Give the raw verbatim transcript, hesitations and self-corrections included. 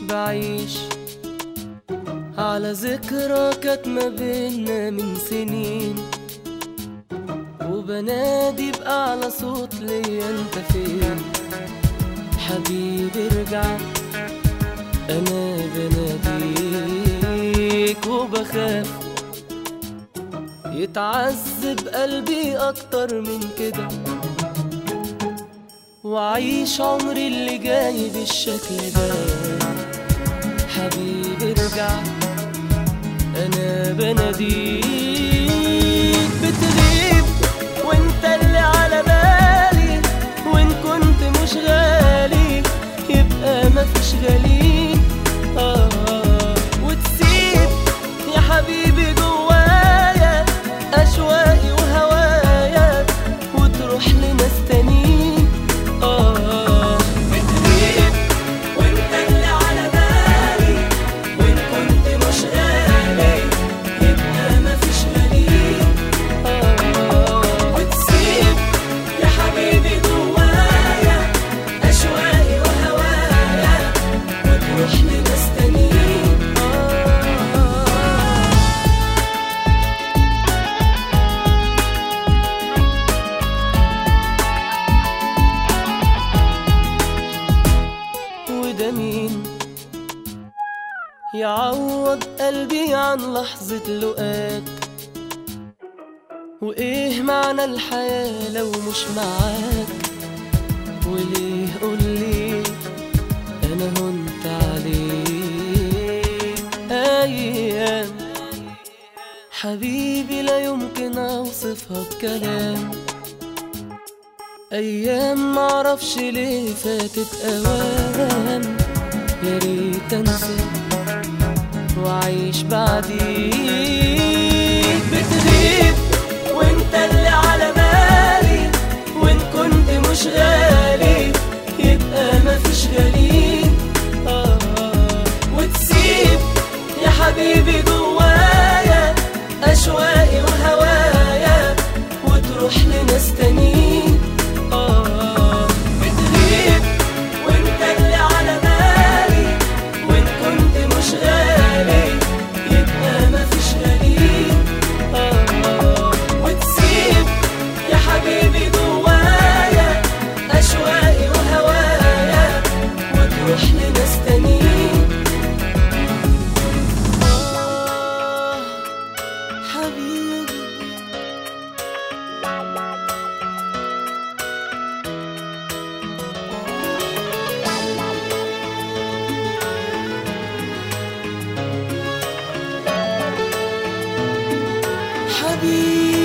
بعيش على ذكرى كانت ما بينا من سنين، وبنادي بأعلى صوت ليا انت فين حبيبي ارجع. انا بناديك وبخاف يتعذب قلبي اكتر من كده، وعيش عمري اللي جاي بالشكل ده. حبيبي ارجع انا بناديك، بتغيب وانت اللي على بالي، وان كنت مش غالي يبقى مفيش غالي. آه وتسيب يا حبيبي جوايا اشواقي وهوايا، وتروح لناس تانيين. آه بتغيب وانت اللي على بالي، وان كنت مش غالي يبقى مفيش غالي. آه وتسيب يا حبيبي جوايا اشواقي وهوايا، وتروح لناس تانيين. وده مين يعوض قلبي عن لحظة لقاك؟ وإيه معنى الحياة لو مش معاك؟ وليه قولي أنا هنت عليك؟ أيام حبيبي لا يمكن أوصفها بكلام، أيام معرفش ليه فاتت أوام. يا ريت أنسى وأعيش بعديك. بتغيب وأنت اللي على بالي، وإن كنت مش غالي يبقى مفيش غالي. آه وتسيب يا حبيبي جوايا أشواقي وهوايا، وتروح لناس تانيين. آه بتغيب وانت اللي على بالي، وان كنت مش غالي يبقى مفيش غالي. آه وتسيب يا حبيبي جوايا أشواقي وهوايا، وتروح لناس تانيين. آه حبيبي حبيبي